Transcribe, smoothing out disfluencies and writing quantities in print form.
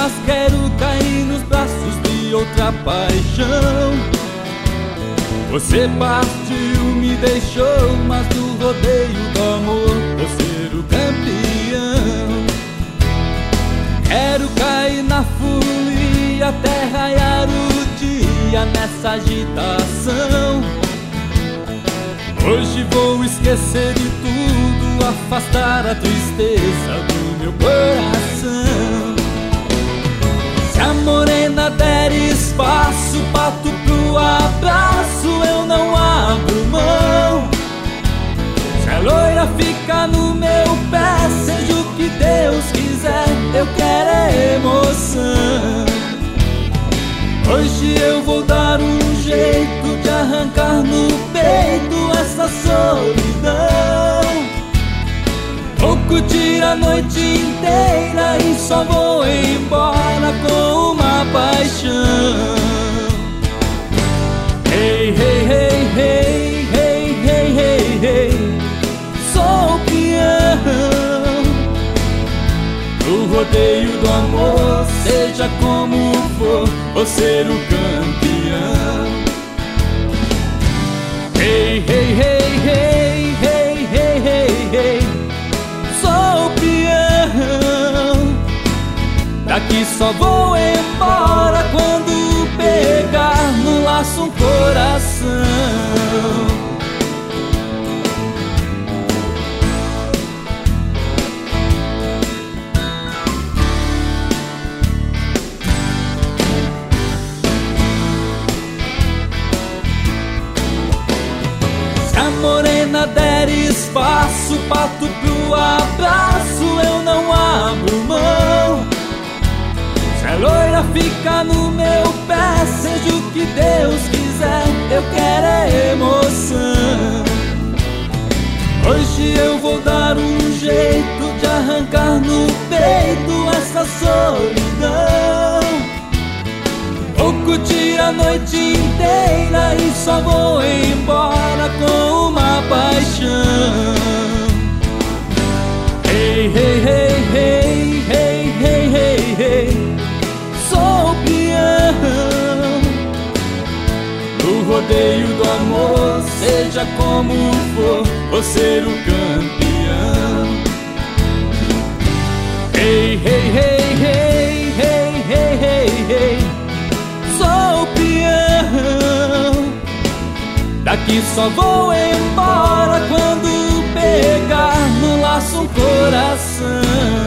mas quero cair nos braços de outra paixão. Você partiu, me deixou, mas no rodeio do amor vou ser o campeão. Quero cair na folia até raiar o dia nessa agitação. Hoje vou esquecer de tudo, afastar a tristeza do meu coração. Se a morena der espaço, parto pro abraço, eu não abro mão. Se a loira ficar no meu pé, seja o que Deus quiser, eu quero é emoção. Hoje eu vou dar um jeito de arrancar no peito essa solidão. Vou curtir a noite inteira e só vou embora com uma paixão. Hey, hey, hey, hey, hey, hey, hey, hey. Sou o peão do rodeio do amor, seja como for, vou ser o campeão. Hey, hey, hey, hey, hey, hey, hey, hey. Sou o peão, daqui só vou embora quando pegar no laço um coração. Morena der espaço, parto pro abraço, eu não abro mão. Se a loira ficar no meu pé, seja o que Deus quiser, eu quero é emoção. Hoje eu vou dar um jeito de arrancar no peito essa solidão. Vou curtir a noite inteira e só vou embora com uma paixão. Hey, hey, hey, hey, hey, hey, hey, hey. Sou o peão do rodeio do amor, seja como for, vou ser o campeão. Hey, hey, hey, hey, hey, hey, hey, hey. Sou o peão, daqui só vou embora quando pegar no laço um coração.